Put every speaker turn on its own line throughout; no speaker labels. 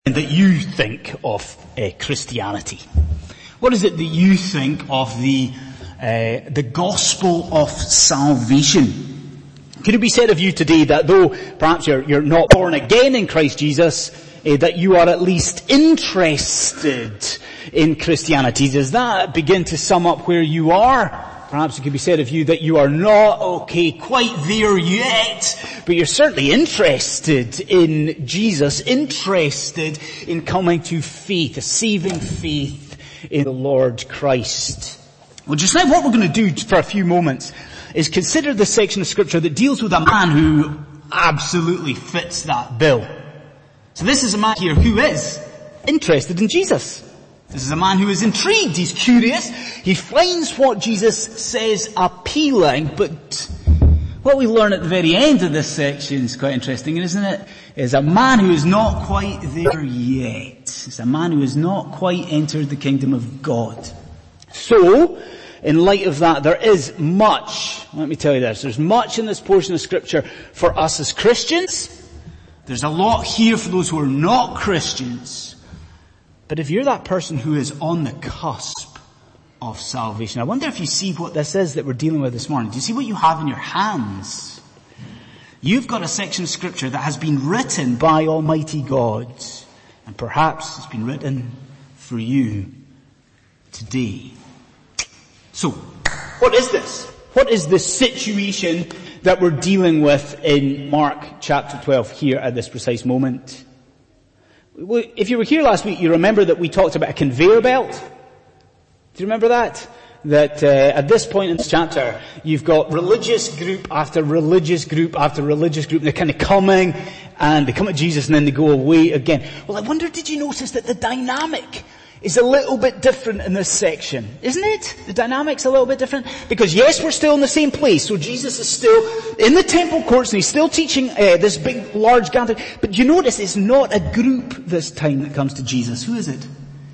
that you think of Christianity? What is it that you think of the gospel of salvation? Could it be said of you today that though perhaps you're not born again in Christ Jesus, that you are at least interested in Christianity? Does that begin to sum up where you are? Perhaps it could be said of you that you are not, quite there yet, but you're certainly interested in Jesus, interested in coming to faith, a saving faith in the Lord Christ. Well, just now what we're going to do for a few moments is consider the section of scripture that deals with a man who absolutely fits that bill. So this is a man here who is interested in Jesus. This is a man who is intrigued, he's curious, he finds what Jesus says appealing, but what we learn at the very end of this section is quite interesting, isn't it? Is a man who is not quite there yet. It's a man who has not quite entered the kingdom of God. So, in light of that, there is much, let me tell you this, there's much in this portion of scripture for us as Christians. There's a lot here for those who are not Christians. But if you're that person who is on the cusp of salvation, I wonder if you see what this is that we're dealing with this morning. Do you see what you have in your hands? You've got a section of scripture that has been written by Almighty God. And perhaps it's been written for you today. So, what is this? What is the situation that we're dealing with in Mark chapter 12 here at this precise moment? If you were here last week, you remember that we talked about a conveyor belt. Do you remember that? That at this point in this chapter, you've got religious group after religious group after religious group. They're kind of coming, and they come at Jesus and then they go away again. Well, I wonder, did you notice that the dynamic is a little bit different in this section? Isn't it? The dynamic's a little bit different. Because yes, we're still in the same place. So Jesus is still in the temple courts and he's still teaching this big, large gathering. But you notice it's not a group this time that comes to Jesus. Who is it?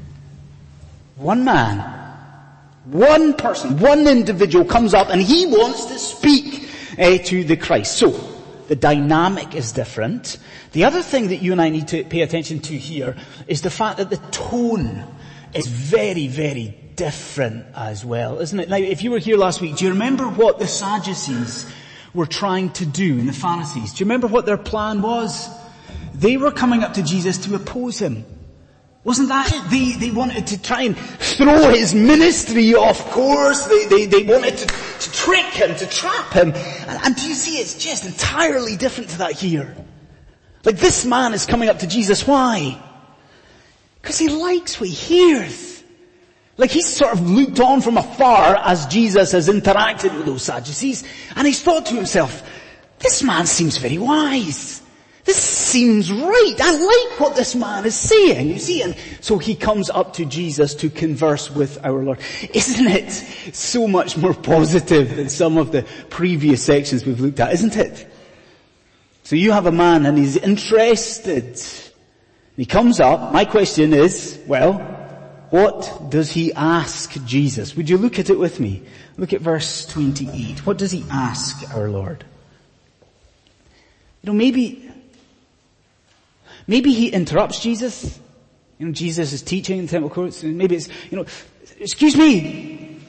One man, one person, one individual comes up and he wants to speak to the Christ. So, the dynamic is different. The other thing that you and I need to pay attention to here is the fact that the tone is very, very different as well, isn't it? Now, if you were here last week, do you remember what the Sadducees were trying to do and the Pharisees? Do you remember what their plan was? They were coming up to Jesus to oppose him. Wasn't that it? They wanted to try and throw his ministry off course. They wanted to trick him, to trap him. And do you see, it's just entirely different to that here. Like this man is coming up to Jesus. Why? Because he likes what he hears. Like he's sort of looked on from afar as Jesus has interacted with those Sadducees. And he's thought to himself, this man seems very wise. This seems right. I like what this man is saying, you see. And so he comes up to Jesus to converse with our Lord. Isn't it so much more positive than some of the previous sections we've looked at, isn't it? So you have a man and he's interested. He comes up. My question is, well, what does he ask Jesus? Would you look at it with me? Look at verse 28. What does he ask our Lord? You know, Maybe he interrupts Jesus. You know, Jesus is teaching in the temple courts, and maybe it's, excuse me,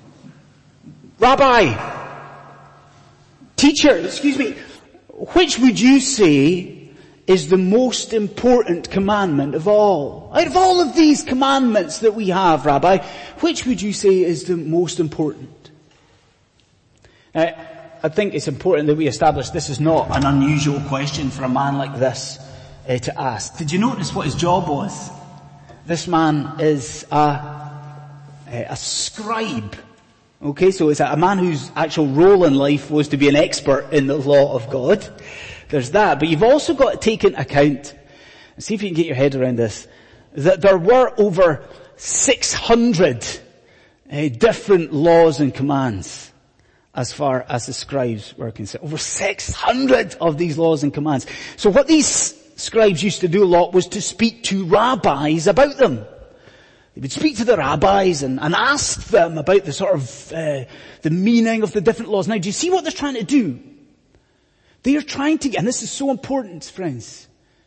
Rabbi, teacher, excuse me, which would you say is the most important commandment of all? Out of all of these commandments that we have, Rabbi, which would you say is the most important? Now, I think it's important that we establish this is not an unusual question for a man like this to ask. Did you notice what his job was? This man is a scribe. Okay, so it's a man whose actual role in life was to be an expert in the law of God. There's that. But you've also got to take into account, and see if you can get your head around this, that there were over 600 different laws and commands as far as the scribes were concerned. Over 600 of these laws and commands. So what these scribes used to do a lot was to speak to rabbis about them. They would speak to the rabbis and ask them about the sort of, the meaning of the different laws. Now, do you see what they're trying to do? They are trying to, and this is so important, friends,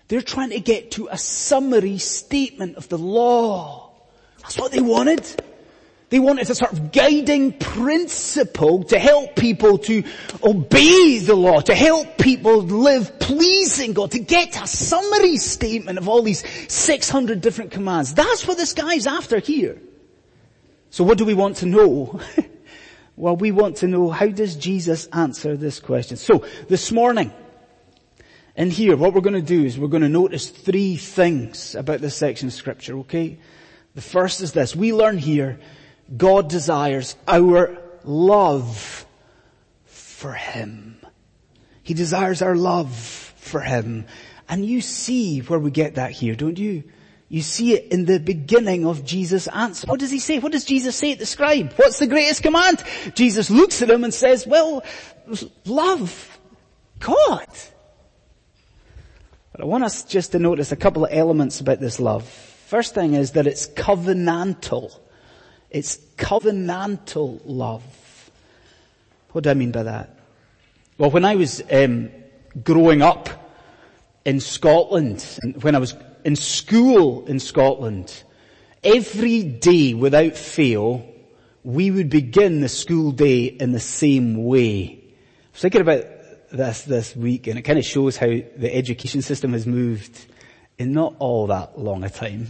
They're trying to get to a summary statement of the law. That's what they wanted. They wanted a sort of guiding principle to help people to obey the law, to help people live pleasing God, to get to a summary statement of all these 600 different commands. That's what this guy's after here. So what do we want to know? Well, we want to know, how does Jesus answer this question? So this morning, in here, what we're going to do is we're going to notice 3 things about this section of Scripture, okay? The first is this. We learn here, God desires our love for Him. He desires our love for Him. And you see where we get that here, don't you? You see it in the beginning of Jesus' answer. What does He say? What does Jesus say at the scribe? What's the greatest command? Jesus looks at him and says, well, love God. But I want us just to notice a couple of elements about this love. First thing is that it's covenantal. It's covenantal love. What do I mean by that? Well, when I was growing up in Scotland, and when I was in school in Scotland, every day without fail, we would begin the school day in the same way. I was thinking about this week, and it kind of shows how the education system has moved in not all that long a time.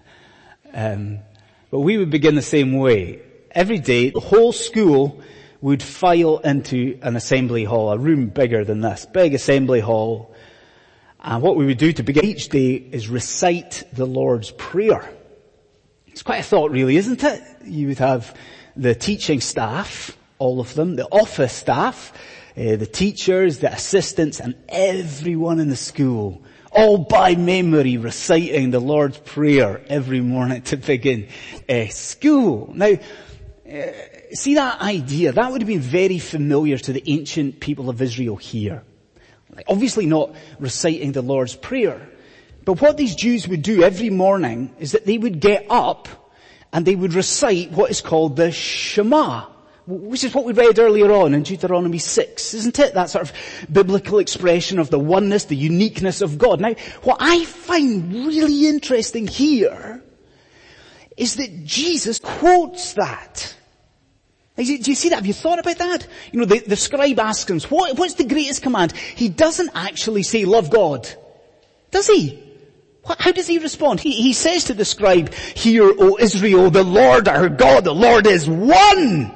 But we would begin the same way. Every day, the whole school would file into an assembly hall, a room bigger than this, big assembly hall. And what we would do to begin each day is recite the Lord's Prayer. It's quite a thought really, isn't it? You would have the teaching staff, all of them, the office staff, the teachers, the assistants, and everyone in the school, all by memory reciting the Lord's Prayer every morning to begin school. Now, see that idea? That would have been very familiar to the ancient people of Israel here. Obviously not reciting the Lord's Prayer. But what these Jews would do every morning is that they would get up and they would recite what is called the Shema, which is what we read earlier on in Deuteronomy 6, isn't it? That sort of biblical expression of the oneness, the uniqueness of God. Now, what I find really interesting here is that Jesus quotes that. Do you see that? Have you thought about that? You know, the scribe asks him, what's the greatest command? He doesn't actually say, love God. Does he? How does he respond? He says to the scribe, hear, O Israel, the Lord our God, the Lord is one.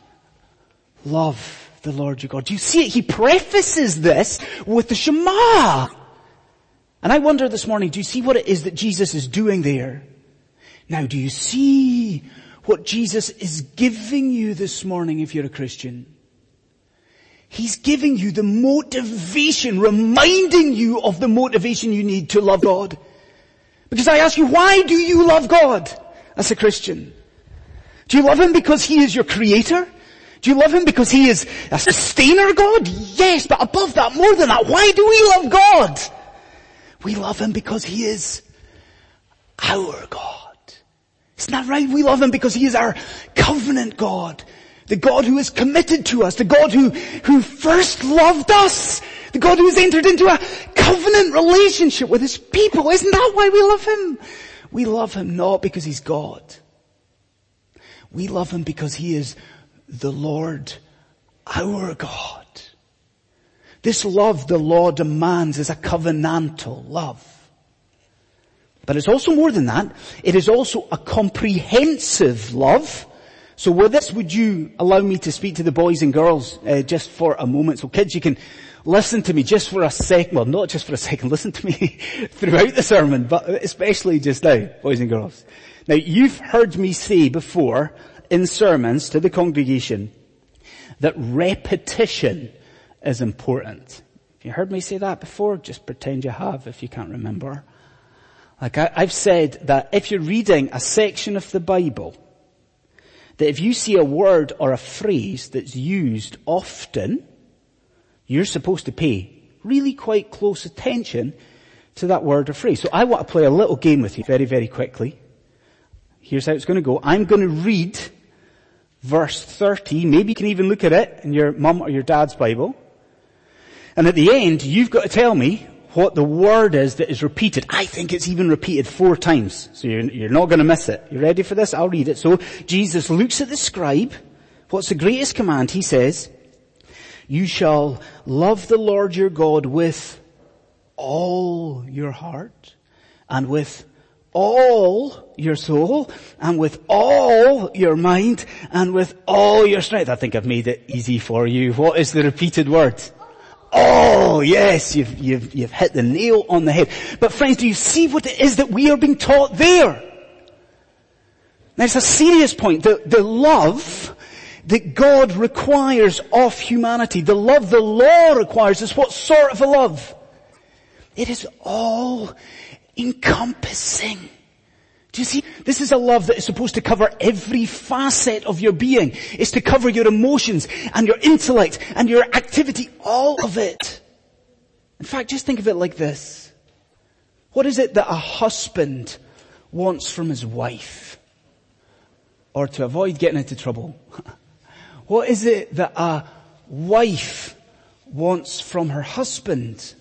Love the Lord your God. Do you see it? He prefaces this with the Shema. And I wonder this morning, do you see what it is that Jesus is doing there? Now, do you see what Jesus is giving you this morning if you're a Christian? He's giving you the motivation, reminding you of the motivation you need to love God. Because I ask you, why do you love God as a Christian? Do you love Him because He is your creator? Do you love Him because He is a sustainer God? Yes, but above that, more than that, why do we love God? We love Him because He is our God. Isn't that right? We love Him because He is our covenant God. The God who is committed to us. The God who first loved us. The God who has entered into a covenant relationship with His people. Isn't that why we love Him? We love Him not because He's God. We love Him because He is the Lord, our God. This love the law demands is a covenantal love. But it's also more than that. It is also a comprehensive love. So with this, would you allow me to speak to the boys and girls just for a moment? So kids, you can listen to me just for a second. Well, not just for a second. Listen to me throughout the sermon, but especially just now, boys and girls. Now, you've heard me say before in sermons to the congregation that repetition is important. Have you heard me say that before? Just pretend you have if you can't remember. Like I've said that if you're reading a section of the Bible, that if you see a word or a phrase that's used often, you're supposed to pay really quite close attention to that word or phrase. So I want to play a little game with you very, very quickly. Here's how it's going to go. I'm going to read verse 30. Maybe you can even look at it in your mum or your dad's Bible. And at the end, you've got to tell me what the word is that is repeated. I think it's even repeated 4 times. So you're not going to miss it. You ready for this? I'll read it. So Jesus looks at the scribe. What's the greatest command? He says, you shall love the Lord your God with all your heart and with all your soul and with all your mind and with all your strength. I think I've made it easy for you. What is the repeated word? Oh, yes, you've hit the nail on the head. But friends, do you see what it is that we are being taught there? Now it's a serious point. The love that God requires of humanity, the love the law requires, is what sort of a love? It is all encompassing. Do you see? This is a love that is supposed to cover every facet of your being. It's to cover your emotions and your intellect and your activity, all of it. In fact, just think of it like this. What is it that a husband wants from his wife? Or to avoid getting into trouble. What is it that a wife wants from her husband?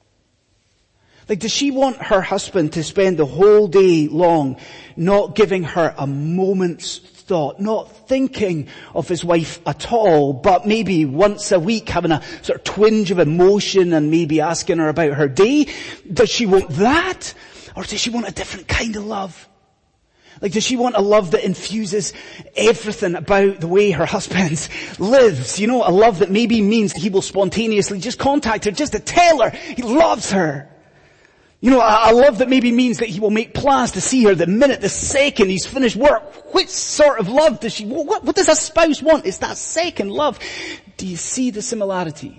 Like, does she want her husband to spend the whole day long not giving her a moment's thought, not thinking of his wife at all, but maybe once a week having a sort of twinge of emotion and maybe asking her about her day? Does she want that? Or does she want a different kind of love? Like, does she want a love that infuses everything about the way her husband lives? You know, a love that maybe means he will spontaneously just contact her just to tell her he loves her. You know, a love that maybe means that he will make plans to see her the minute, the second he's finished work. Which sort of love does she want? What does a spouse want? It's that second love. Do you see the similarity?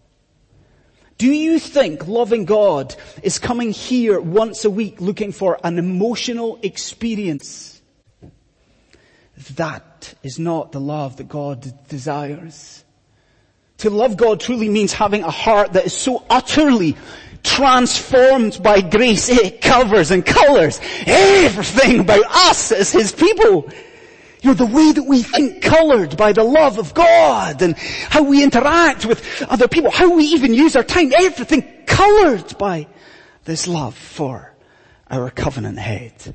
Do you think loving God is coming here once a week looking for an emotional experience? That is not the love that God desires. To love God truly means having a heart that is so utterly transformed by grace, it covers and colors everything about us as His people. You know, the way that we think colored by the love of God and how we interact with other people, how we even use our time, everything colored by this love for our covenant head.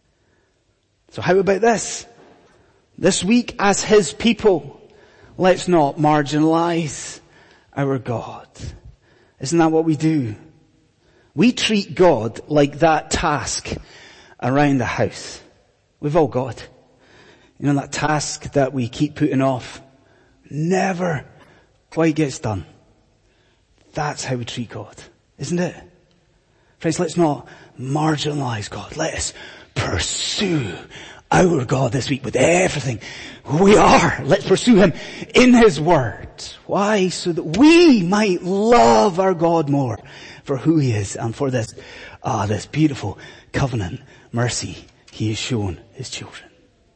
So how about this? This week as His people, let's not marginalize our God. Isn't that what we do? We treat God like that task around the house. We've all got. You know, that task that we keep putting off never quite gets done. That's how we treat God, isn't it? Friends, let's not marginalize God. Let us pursue our God this week with everything we are. Let's pursue Him in His Word. Why? So that we might love our God more for who He is and for this beautiful covenant mercy He has shown His children.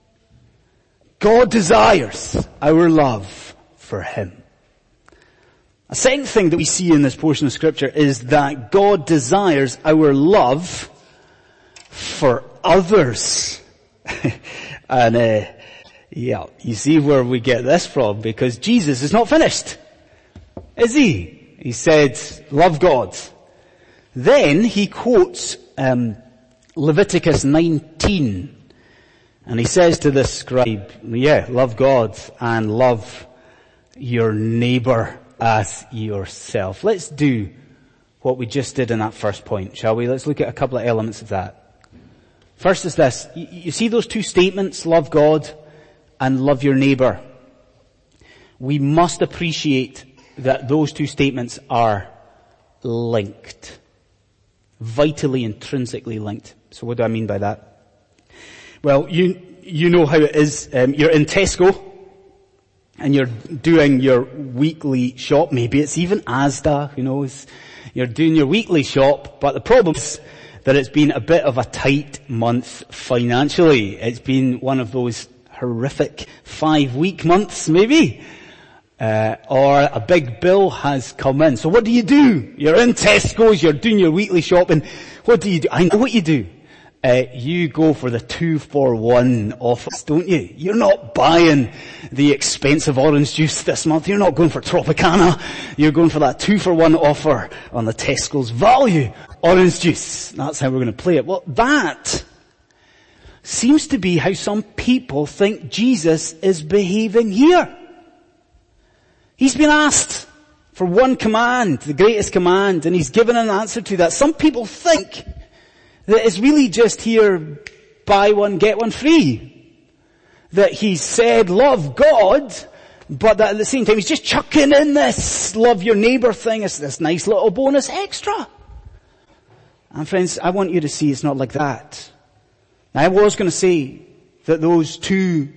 God desires our love for Him. A second thing that we see in this portion of Scripture is that God desires our love for others. And you see where we get this from, because Jesus is not finished, is He? He said, love God. Then He quotes Leviticus 19. And He says to this scribe, love God and love your neighbor as yourself. Let's do what we just did in that first point, shall we? Let's look at a couple of elements of that. First is this. You see those two statements, love God and love your neighbor. We must appreciate that those two statements are linked. Vitally, intrinsically linked. So what do I mean by that? Well, you know how it is. You're in Tesco and you're doing your weekly shop. Maybe it's even Asda, who knows. You're doing your weekly shop, but the problem is that it's been a bit of a tight month financially. It's been one of those horrific 5-week months, maybe. Or a big bill has come in. So what do? You're in Tesco's, you're doing your weekly shopping. What do? I know what you do. you go for the 2-for-1 offers, don't you? You're not buying the expensive orange juice this month. You're not going for Tropicana. You're going for that 2-for-1 offer on the Tesco's value orange juice. That's how we're going to play it. Well, that seems to be how some people think Jesus is behaving here. He's been asked for one command, the greatest command, and he's given an answer to that. Some people think that it's really just here, buy one, get one free. That he said, love God, but that at the same time he's just chucking in this love your neighbour thing as this nice little bonus extra. And friends, I want you to see it's not like that. I was going to say that those two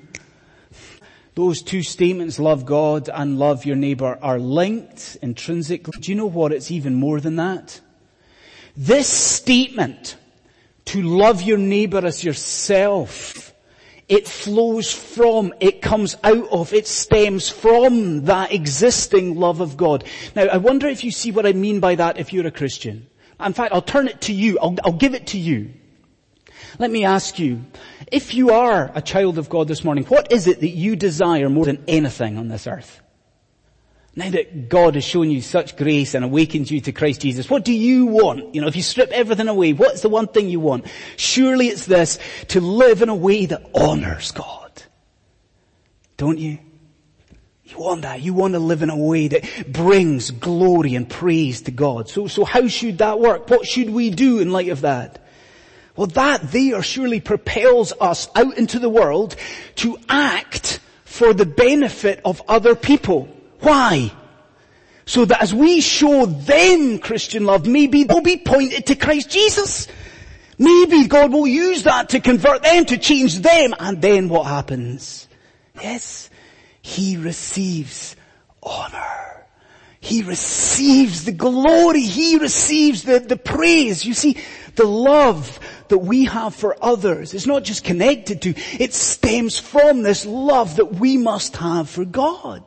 statements, love God and love your neighbour, are linked intrinsically. Do you know what? It's even more than that. This statement, to love your neighbour as yourself, it flows from, it comes out of, it stems from that existing love of God. Now, I wonder if you see what I mean by that if you're a Christian. In fact, I'll turn it to you. I'll give it to you. Let me ask you, if you are a child of God this morning, what is it that you desire more than anything on this earth? Now that God has shown you such grace and awakened you to Christ Jesus, what do you want? If you strip everything away, what's the one thing you want? Surely it's this, to live in a way that honors God. Don't you? You want that. You want to live in a way that brings glory and praise to God. So how should that work? What should we do in light of that? Well, that there surely propels us out into the world to act for the benefit of other people. Why? So that as we show them Christian love, maybe they'll be pointed to Christ Jesus. Maybe God will use that to convert them, to change them. And then what happens? Yes, He receives honor. He receives the glory. He receives the praise. You see, the love that we have for others is not just connected to, it stems from this love that we must have for God.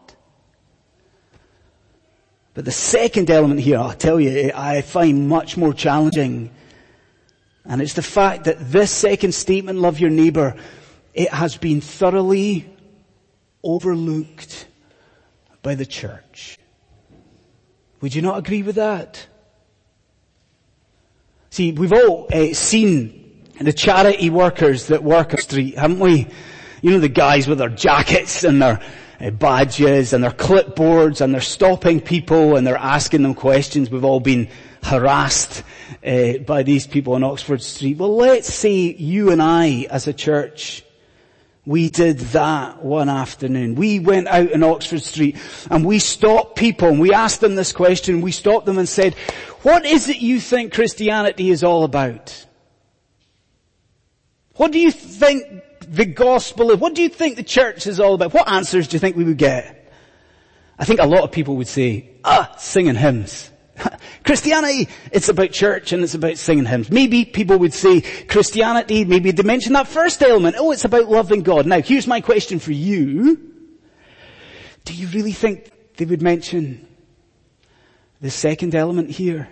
But the second element here, I'll tell you, I find much more challenging. And it's the fact that this second statement, love your neighbour, it has been thoroughly overlooked by the church. Would you not agree with that? See, we've all seen the charity workers that work on the street, haven't we? The guys with their jackets and their badges and their clipboards, and they're stopping people and they're asking them questions. We've all been harassed by these people on Oxford Street. Well, let's say you and I as a church, we did that one afternoon. We went out in Oxford Street and we stopped people and we asked them this question. We stopped them and said, what is it you think Christianity is all about? What do you think the gospel is? What do you think the church is all about? What answers do you think we would get? I think a lot of people would say, singing hymns. Christianity, it's about church and it's about singing hymns. Maybe people would say Christianity, maybe they mention that first element. It's about loving God. Now, here's my question for you. Do you really think they would mention the second element here?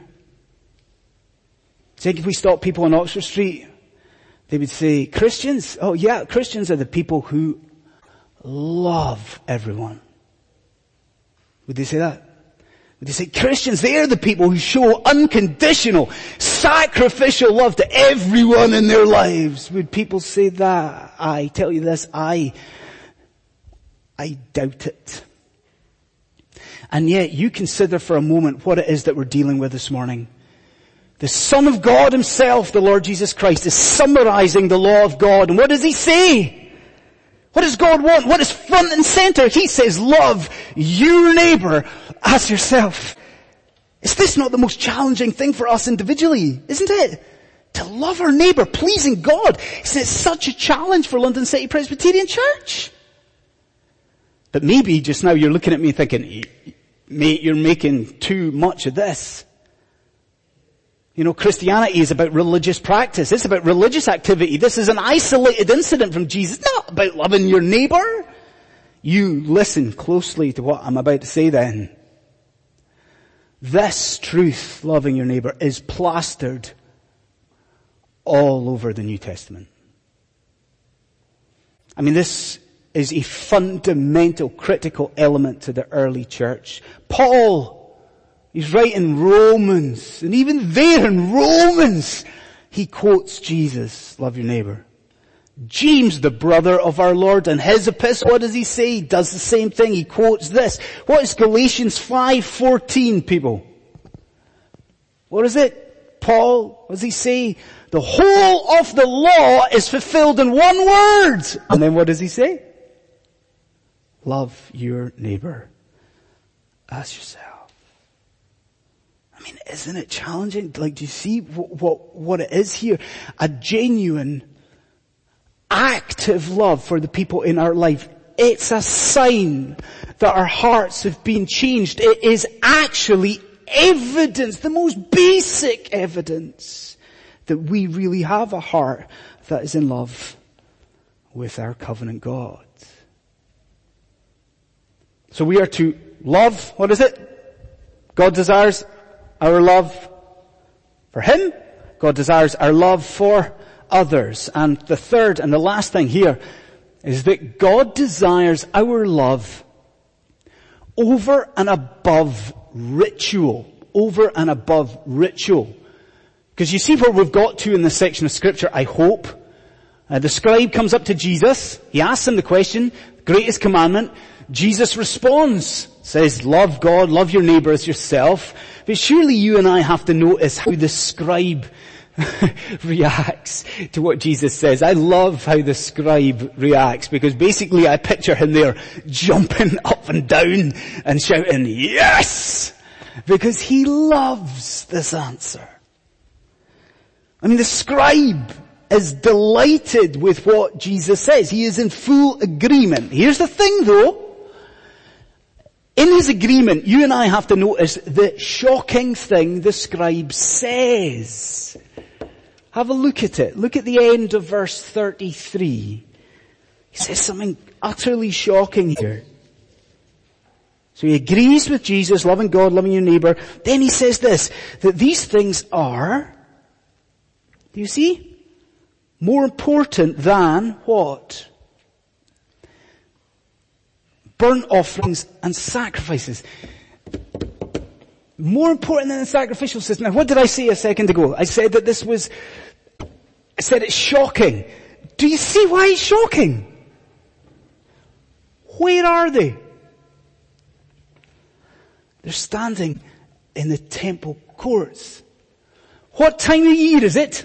Think if we stop people on Oxford Street, they would say, Christians? Oh yeah, Christians are the people who love everyone. Would they say that? Would they say Christians, they're the people who show unconditional, sacrificial love to everyone in their lives? Would people say that? I tell you this, I doubt it. And yet you consider for a moment what it is that we're dealing with this morning. The Son of God Himself, the Lord Jesus Christ, is summarizing the law of God. And what does He say? What does God want? What is front and center? He says, love your neighbour as yourself. Is this not the most challenging thing for us individually? Isn't it? To love our neighbour, pleasing God. It's such a challenge for London City Presbyterian Church. But maybe just now you're looking at me thinking, mate, you're making too much of this. Christianity is about religious practice. It's about religious activity. This is an isolated incident from Jesus. It's not about loving your neighbour. You listen closely to what I'm about to say then. This truth, loving your neighbour, is plastered all over the New Testament. I mean, this is a fundamental, critical element to the early church. Paul, he's writing Romans, and even there in Romans, he quotes Jesus, love your neighbor. James, the brother of our Lord, in his epistle, what does he say? He does the same thing. He quotes this. What is Galatians 5:14, people? What is it? Paul, what does he say? The whole of the law is fulfilled in one word. And then what does he say? Love your neighbor as yourself. I mean, isn't it challenging? Like, do you see what it is here? A genuine, active love for the people in our life. It's a sign that our hearts have been changed. It is actually evidence, the most basic evidence, that we really have a heart that is in love with our covenant God. So we are to love, what is it? God desires our love for Him. God desires our love for others. And the third and the last thing here is that God desires our love over and above ritual. Over and above ritual. Because you see where we've got to in this section of scripture, I hope. The scribe comes up to Jesus. He asks him the question, greatest commandment. Jesus responds, says, love God, love your neighbor as yourself. But surely you and I have to notice how the scribe reacts to what Jesus says. I love how the scribe reacts, because basically I picture him there jumping up and down and shouting, yes! Because he loves this answer. I mean, the scribe is delighted with what Jesus says. He is in full agreement. Here's the thing though. In his agreement, you and I have to notice the shocking thing the scribe says. Have a look at it. Look at the end of verse 33. He says something utterly shocking here. So he agrees with Jesus, loving God, loving your neighbor. Then he says this, that these things are, do you see? More important than what? Burnt offerings and sacrifices. More important than the sacrificial system. Now, what did I say a second ago? I said that I said it's shocking. Do you see why it's shocking? Where are they? They're standing in the temple courts. What time of year is it?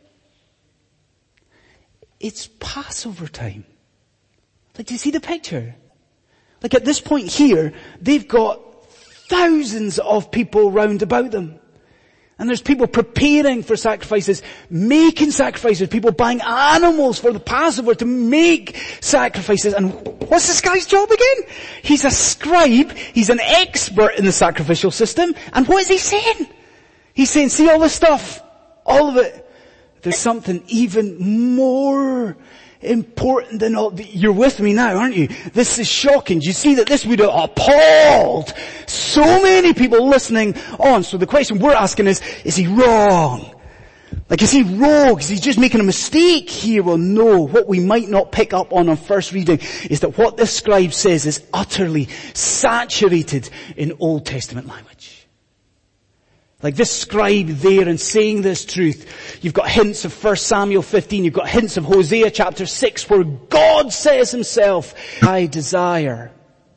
It's Passover time. Like, do you see the picture? Like at this point here, they've got thousands of people round about them. And there's people preparing for sacrifices, making sacrifices, people buying animals for the Passover to make sacrifices. And what's this guy's job again? He's a scribe, he's an expert in the sacrificial system, and what is he saying? He's saying, see all this stuff, all of it. There's something even more important than all. You're with me now, aren't you? This is shocking. Do you see that this would have appalled so many people listening on? So the question we're asking is he wrong? Like, is he rogue? Is he just making a mistake here? Well, no. What we might not pick up on first reading is that what this scribe says is utterly saturated in Old Testament language. Like this scribe there and saying this truth. You've got hints of 1 Samuel 15. You've got hints of Hosea chapter 6 where God says himself, I desire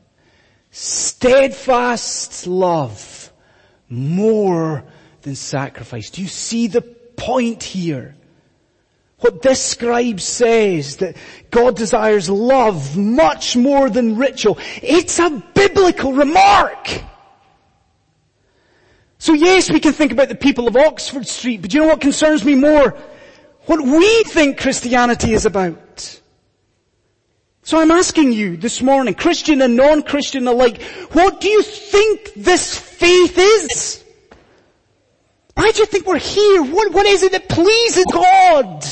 steadfast love more than sacrifice. Do you see the point here? What this scribe says, that God desires love much more than ritual. It's a biblical remark. So yes, we can think about the people of Oxford Street, but you know what concerns me more? What we think Christianity is about. So I'm asking you this morning, Christian and non-Christian alike, what do you think this faith is? Why do you think we're here? What is it that pleases God?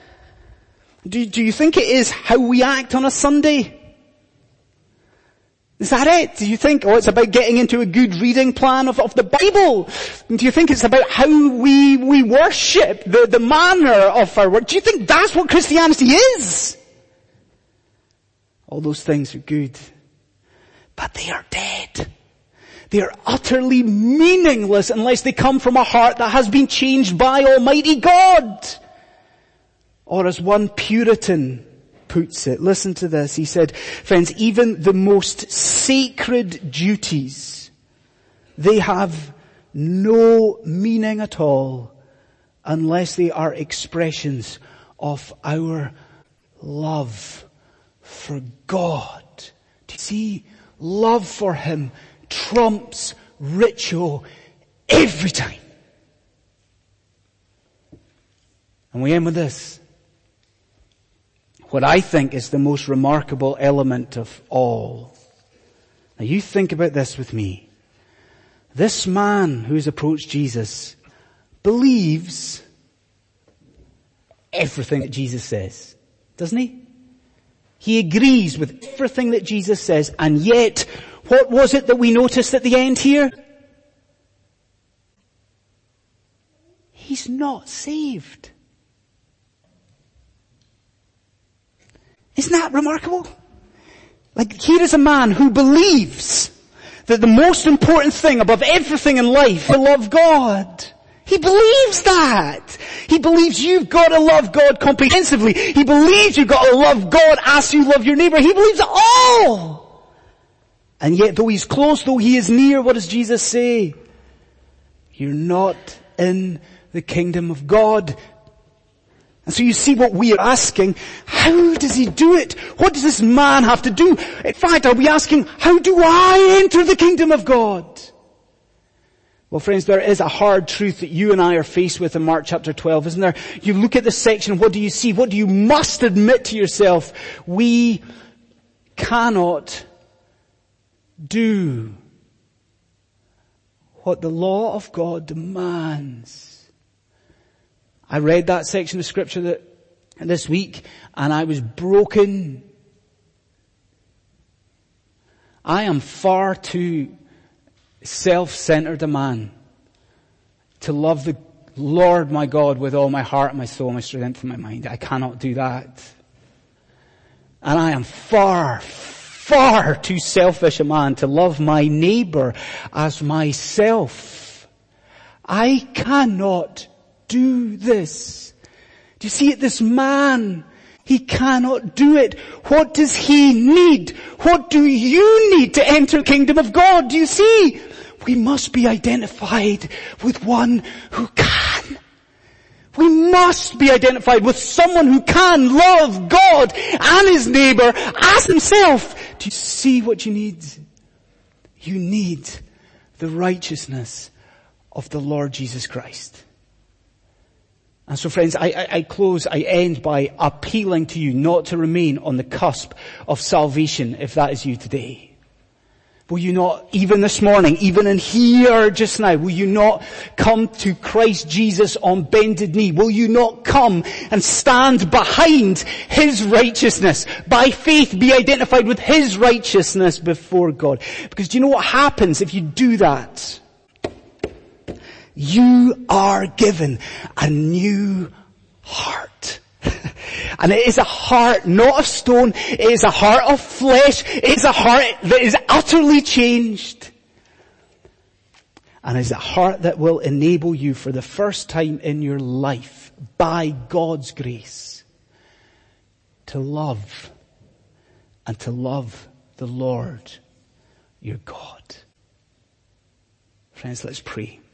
Do you think it is how we act on a Sunday? Is that it? Do you think, it's about getting into a good reading plan of the Bible? Do you think it's about how we worship, the manner of our work? Do you think that's what Christianity is? All those things are good, but they are dead. They are utterly meaningless unless they come from a heart that has been changed by Almighty God. Or as one Puritan puts it, listen to this. He said, friends, even the most sacred duties, they have no meaning at all unless they are expressions of our love for God. Do you see? Love for Him trumps ritual every time. And we end with this. What I think is the most remarkable element of all. Now you think about this with me. This man who's approached Jesus believes everything that Jesus says, doesn't he? He agrees with everything that Jesus says, and yet, what was it that we noticed at the end here? He's not saved. Isn't that remarkable? Like, here is a man who believes that the most important thing above everything in life is to love God. He believes that. He believes you've got to love God comprehensively. He believes you've got to love God as you love your neighbor. He believes it all. And yet, though he's close, though he is near, what does Jesus say? You're not in the kingdom of God. And so you see what we are asking, how does he do it? What does this man have to do? In fact, are we asking, how do I enter the kingdom of God? Well, friends, there is a hard truth that you and I are faced with in Mark chapter 12, isn't there? You look at this section, what do you see? What do you must admit to yourself? We cannot do what the law of God demands. I read that section of scripture this week, and I was broken. I am far too self-centered a man to love the Lord my God with all my heart, my soul, my strength, and my mind. I cannot do that. And I am far too selfish a man to love my neighbor as myself. I cannot do this. Do you see it? This man, he cannot do it. What does he need? What do you need to enter the kingdom of God? Do you see? We must be identified with one who can. We must be identified with someone who can love God and his neighbor as himself. Do you see what you need? You need the righteousness of the Lord Jesus Christ. And so friends, I end by appealing to you not to remain on the cusp of salvation if that is you today. Will you not, even this morning, even in here just now, will you not come to Christ Jesus on bended knee? Will you not come and stand behind His righteousness? By faith be identified with His righteousness before God. Because do you know what happens if you do that? You are given a new heart. And it is a heart not of stone, it is a heart of flesh, it is a heart that is utterly changed. And it is a heart that will enable you for the first time in your life, by God's grace, to love and to love the Lord your God. Friends, let's pray.